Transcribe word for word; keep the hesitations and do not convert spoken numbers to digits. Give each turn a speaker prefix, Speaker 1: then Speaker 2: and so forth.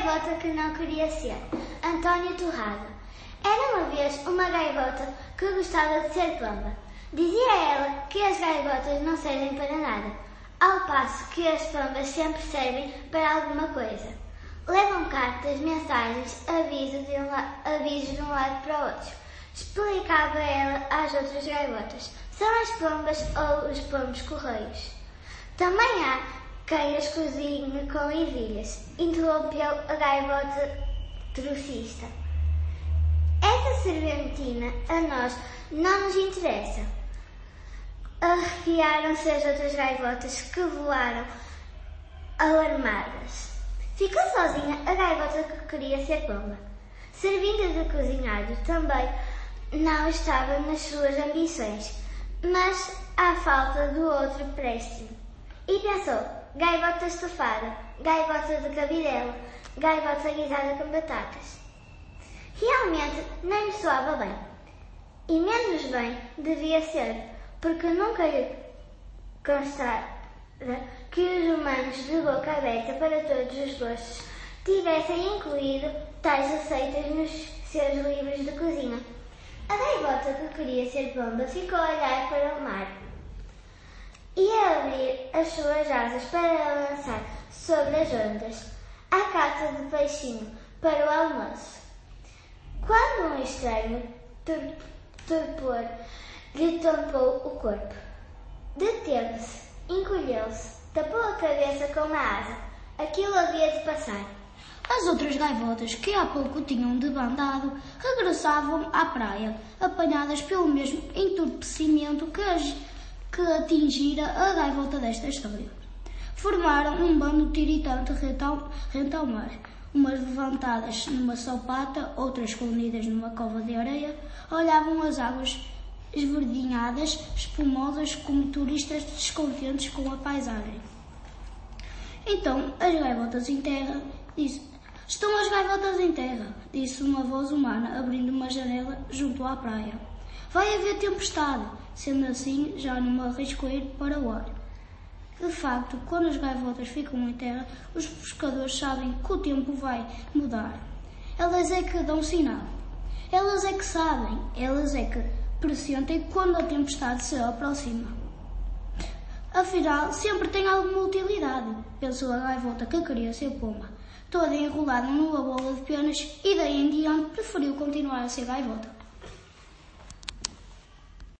Speaker 1: gaivota que não queria ser. António Torrada. Era uma vez uma gaivota que gostava de ser pomba. Dizia ela que as gaivotas não servem para nada, ao passo que as pombas sempre servem para alguma coisa. Levam cartas, mensagens, avisos de um, la- avisos de um lado para o outro. Explicava ela às outras gaivotas. São as pombas ou os pombos correios. Também há quem as cozinhe com ervilhas, interrompeu a gaivota trocista. Essa serventina a nós não nos interessa. Arrepiaram-se as outras gaivotas que voaram alarmadas. Ficou sozinha a gaivota que queria ser pomba. Servindo de cozinhado também não estava nas suas ambições, mas à falta do outro préstimo. E pensou, gaivota estufada, gaivota de cabidela, gaivota guisada com batatas. Realmente nem lhe soava bem. E menos bem devia ser, porque nunca lhe constara que os humanos de boca aberta para todos os gostos tivessem incluído tais receitas nos seus livros de cozinha. A gaivota que queria ser pomba ficou a olhar para o mar e a abrir as suas asas para lançar sobre as ondas a cata de peixinho para o almoço. Quando um estranho tor- torpor lhe tampou o corpo, deteve-se, encolheu-se, tapou a cabeça com uma asa. Aquilo havia de passar.
Speaker 2: As outras gaivotas, que há pouco tinham debandado, regressavam à praia, apanhadas pelo mesmo entorpecimento que, as, que atingira a gaivota desta história. Formaram um bando tiritante rente ao mar, umas levantadas numa só pata, outras escondidas numa cova de areia, olhavam as águas esverdinhadas, espumosas, como turistas descontentes com a paisagem. Então as gaivotas em terra disse, estão as gaivotas em terra, disse uma voz humana, abrindo uma janela junto à praia. Vai haver tempestade, sendo assim já não me arrisco a ir para o ar. De facto, quando as gaivotas ficam em terra, os pescadores sabem que o tempo vai mudar. Elas é que dão sinal. Elas é que sabem, elas é que pressentem quando a tempestade se aproxima. Afinal, sempre tem alguma utilidade, pensou a gaivota que queria ser pomba, toda enrolada numa bola de penas, e daí em diante preferiu continuar a ser gaivota.